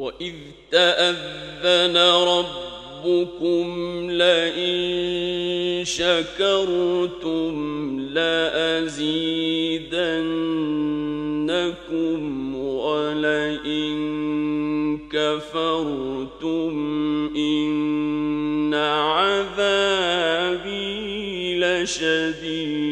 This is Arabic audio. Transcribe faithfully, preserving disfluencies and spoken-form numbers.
وَإِذْ تَأَذَّنَ رَبُّكُمْ لَئِن شَكَرْتُمْ لَأَزِيدَنَّكُمْ وَلَئِن كَفَرْتُمْ إِنَّ عَذَابِي لَشَدِيدٌ